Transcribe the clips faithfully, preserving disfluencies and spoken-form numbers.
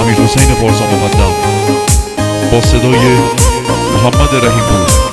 امیر حسین پارسا مقدم با صدای محمد رحیم پور.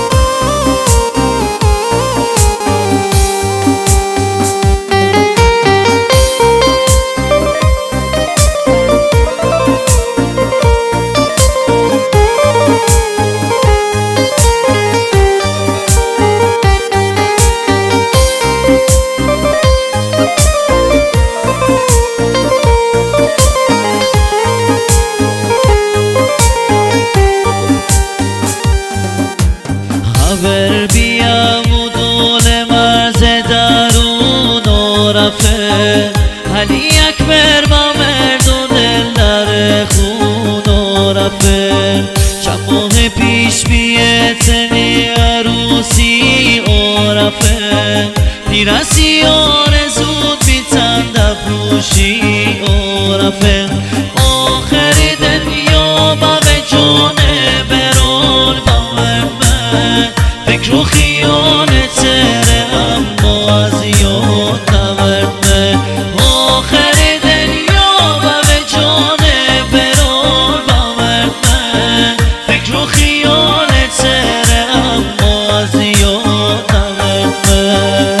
خبر بیام و دول مرز درون و رفه علی اکبر با مردم دل در خون و رفه چند ماه پیش بیتنی عروسی و رفه پیرسی آرزود بیتن دپوشی و رفه آخر دنیا با جان برون با فکر و خیال تره اما از یاد نورده آخر دنیا و به جان برار باورده فکر و خیال تره اما از یاد نورده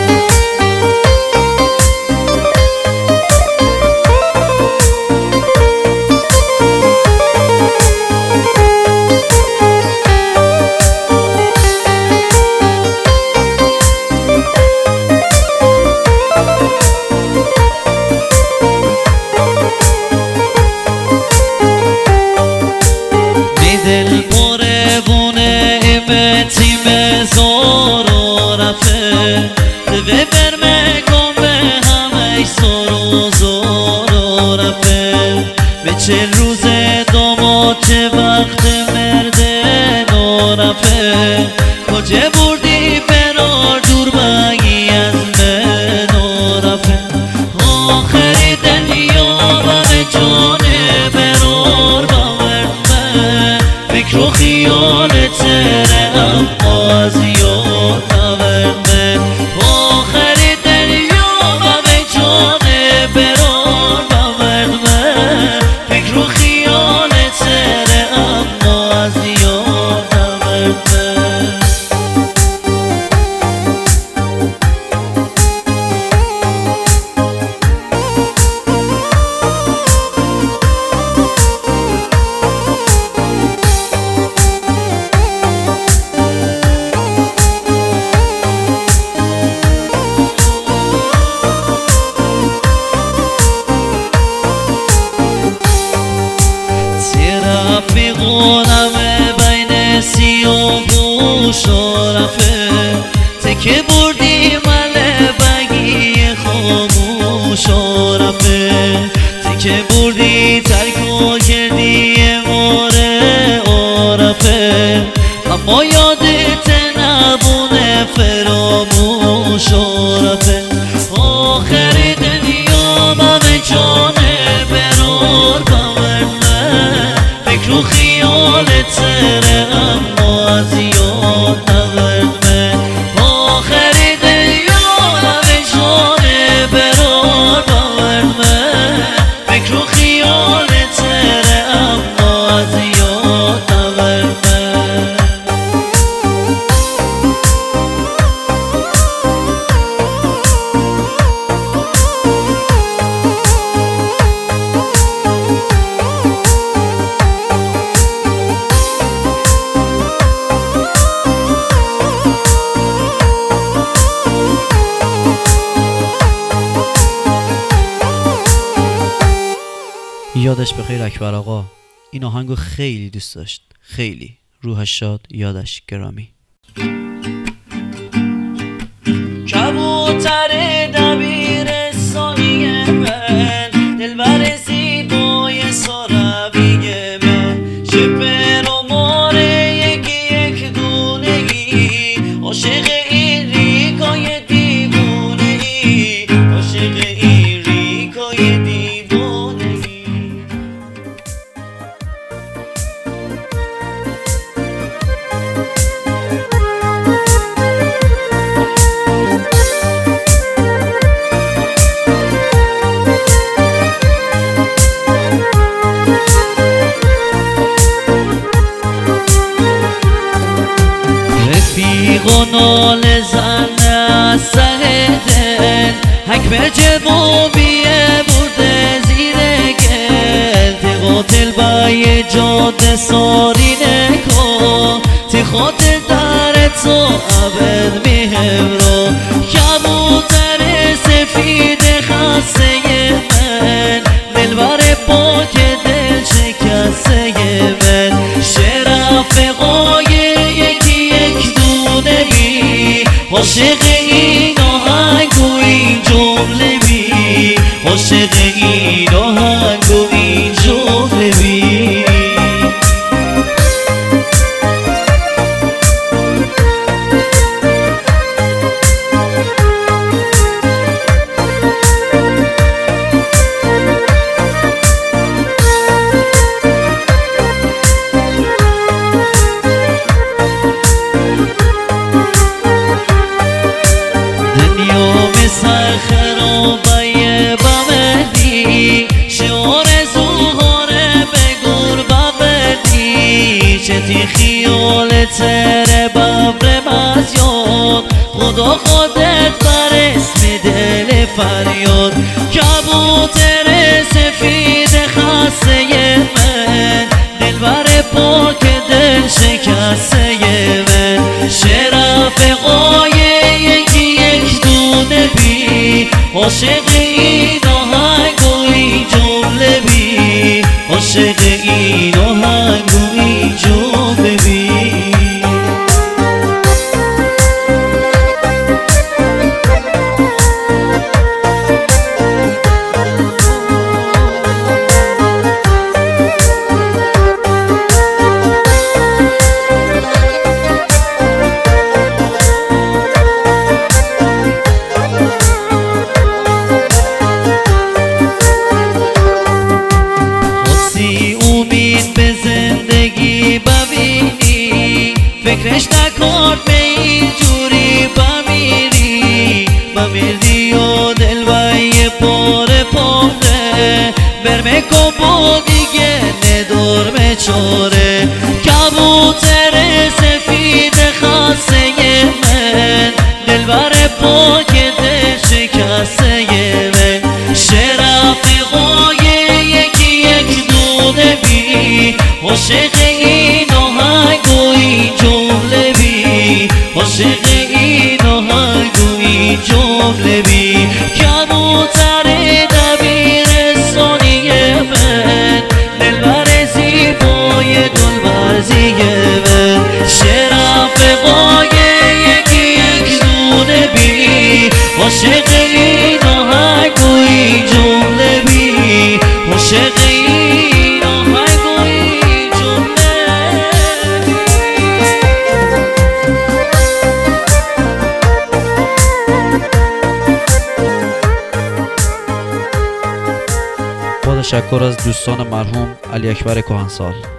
دل قربونه امتی مزار و رفه دوه برمکم به همه سر و زار و رفه به چل روز داماد چه وقت مردن و رفه کجا بردی برار دور بگی از من و رفه آخر دنیا و به جان برار باورده فکر و خیال تره اما از یاد نورده آخر دنیا و به جان برار باورده فکر و خیال تره اما از یاد نورده رفیقونم بین سیاه پوش و رفه تکه بردی مله بگی خاموش و رفه تکه بردی ترک و کردی ماره و رفه اما یادت نبونه فراموش و رفه آخر دنیا با به جان برار باورده فکر و خیال تره اما از یاد نورده آخر دنیا به جان برار باورده فکر و خیال تره اما از یاد نورده یادش بخیر اکبر آقا این آهنگو خیلی دوست داشت، خیلی. روحش شاد، یادش گرامی. کبوتر دبیرستانی من دلبر زیبای ساروی من شپر و ماره یکی یک دونگی عاشق این ریکای دیوونگی عاشق این ریکای دیوونگی و نال زن از سر دل حک به جوابیه برده زیر گل تی قاتل بای جاده ساری نکن تی خاطر در تو عبد میهم رو کبوتر سفید خسته من دلبر پاک دل شکسته من شرفقای یکی یک دونه بی عاشق این آهنگ و این جمله بی عاشق این آهنگ و این جمله بی خرابای بمدی شعار زوغاره بگور ببدی چتی خیال تره ببر مزیاد خدا خودت بر اسم دل فریاد کبوتر سفید خسته من دلبر پاک دل شکسته من شرفقای یکی یک دونه بی عاشق این آهنگ و این جمله بی عاشق این آهنگ و این جمله بی به زندگی ببینی فکرش نکن به این جوری بمیری بمیردی و دل بای پاره پاره برمه کن با دیگه ندرمه چاره کبوتر سفید خسته من دلبر پاک دل شکسته من شرفقای یکی یک دونه بی عاشق این آهنگ و این جمله بی عاشق این آهنگ و این جمله بی کبوتر دبیرستانی من دلبر زیبای دلبرزی من شرفقای یکی یک دونه بی عاشق این آهنگ و این جمله بی عاشق این آهنگ و این جمله با تشکر از دوستان مرحوم علی اکبر کهنسال.